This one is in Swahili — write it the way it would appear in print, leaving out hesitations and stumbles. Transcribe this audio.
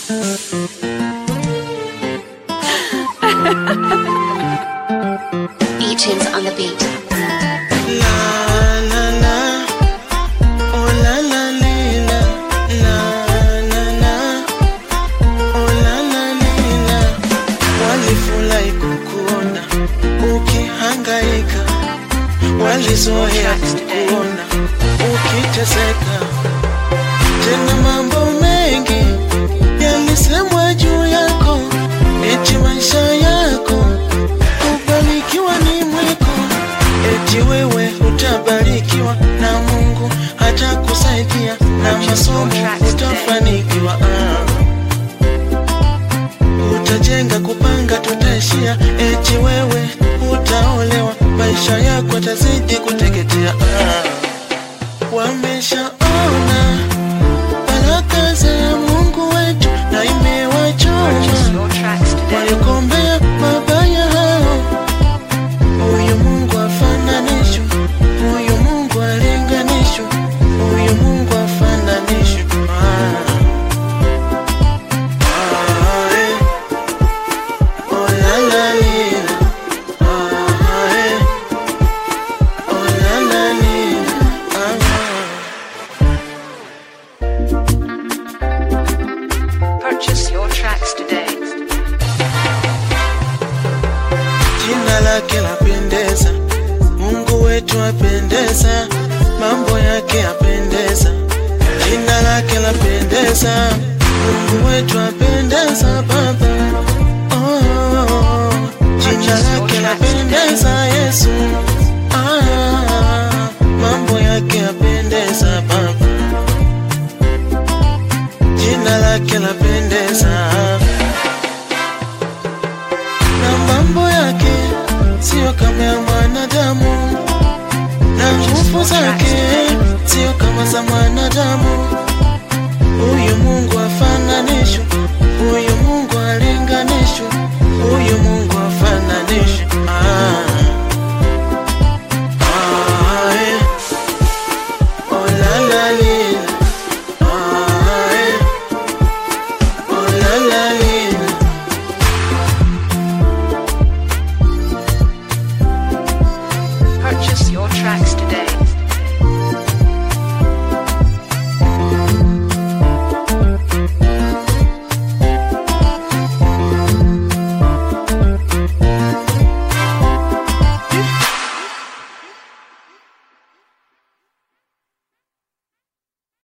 E-tunes on the beat. La la la, oh la la lila, la la la, oh la la lila. Walifurahi kukuona ukihangaika, walizoea kukuona ukiteseka. Tena mambo mengi yalisemwa juu yako, eti maisha yako kubarikiwa ni mwiko, eti wewe utabarikiwa na Mungu atakusaidia na masomo utafanikiwa. Utajenga kupanga tutaishia, eti wewe utaolewa, maisha yako tazidi kuteketea. Wameshaona baraka za Mungu wetu na imewachoma, walikombea mabaya hao. Huyu Mungu afananishwe, huyu Mungu alinganishwe, huyu Mungu afananishwe. Oh la la lila, oh la la lila. Purchase your tracks today. Jina lake lapendeza, Mungu wetu apendeza, mambo yake apendeza. Jina lake lapendeza, Mungu wetu apendeza Baba. Oh, jina lake lapendeza Yesu. Mambo yake apendeza Baba. Jina lake lapendeza, na mambo yake sio kama ya mwanadamu, na nguvu zake sio kama za mwanadamu.